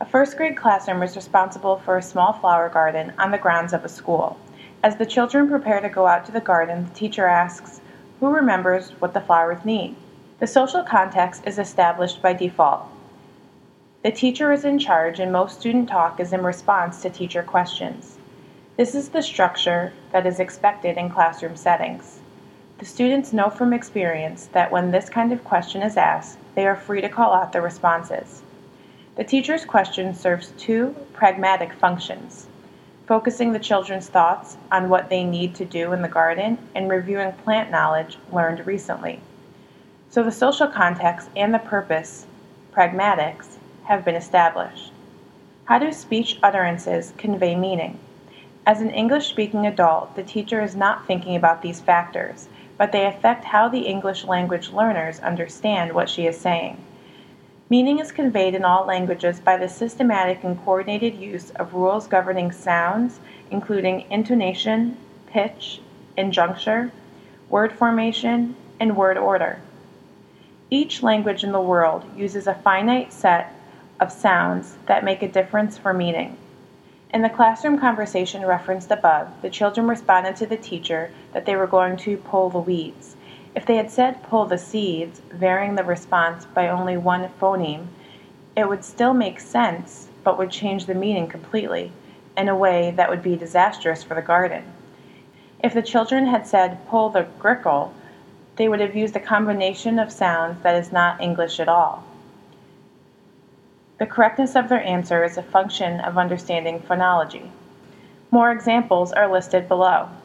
A first grade classroom is responsible for a small flower garden on the grounds of a school. As the children prepare to go out to the garden, the teacher asks, "Who remembers what the flowers need?" The social context is established by default. The teacher is in charge and most student talk is in response to teacher questions. This is the structure that is expected in classroom settings. The students know from experience that when this kind of question is asked, they are free to call out the responses. The teacher's question serves two pragmatic functions: focusing the children's thoughts on what they need to do in the garden and reviewing plant knowledge learned recently. So the social context and the purpose, pragmatics, have been established. How do speech utterances convey meaning? As an English-speaking adult, the teacher is not thinking about these factors, but they affect how the English language learners understand what she is saying. Meaning is conveyed in all languages by the systematic and coordinated use of rules governing sounds, including intonation, pitch, injuncture, word formation, and word order. Each language in the world uses a finite set of sounds that make a difference for meaning. In the classroom conversation referenced above, the children responded to the teacher that they were going to pull the weeds. If they had said pull the seeds, varying the response by only one phoneme, it would still make sense, but would change the meaning completely, in a way that would be disastrous for the garden. If the children had said pull the grickle, they would have used a combination of sounds that is not English at all. The correctness of their answer is a function of understanding phonology. More examples are listed below.